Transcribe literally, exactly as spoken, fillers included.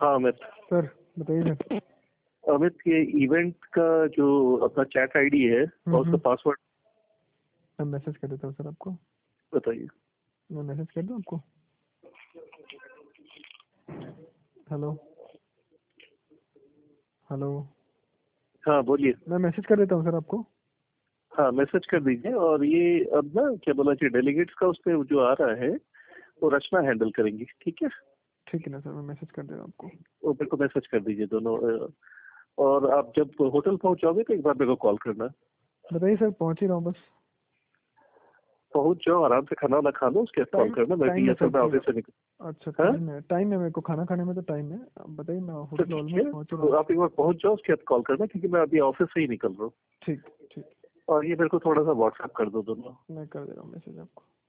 हाँ अमित सर बताइए सर। अमित ये इवेंट का जो अपना चैट आईडी है और उसका पासवर्ड मैं मैसेज कर देता हूँ सर आपको। बताइए। मैं मैसेज कर दूँ आपको? हेलो हेलो हाँ बोलिए। मैं मैसेज कर देता हूँ सर आपको। हाँ मैसेज कर दीजिए। और ये अब ना क्या बोला कि डेलीगेट्स का उस पर जो आ रहा है वो रचना हैंडल करेंगी, ठीक है? ठीक है ना सर, मैं मैसेज कर दे रहा हूँ आपको। वो मेरे को मैसेज कर दीजिए दोनों। और आप जब होटल पहुंचोगे तो एक बार मेरे को कॉल करना। बताइए सर, पहुंच ही रहा हूँ बस। पहुंच जाओ, आराम से खाना वाना खा लो, उसके बाद कॉल करना। मैं भी असल में ऑफिस से निकल। अच्छा हाँ? टाइम है, टाइम है मेरे को खाना खाने में तो टाइम है। आप बताइए, मैं तो होटल ठीक ऑलमोस्ट है, पहुंच रहा तो हूँ। आप एक बार पहुंच जाओ, उसके बाद कॉल करना, क्योंकि मैं अभी ऑफिस से ही निकल रहा हूँ। ठीक ठीक, और ये मेरे को थोड़ा सा व्हाट्सएप कर दो दोनों। मैं कर दे रहा हूँ मैसेज आपको।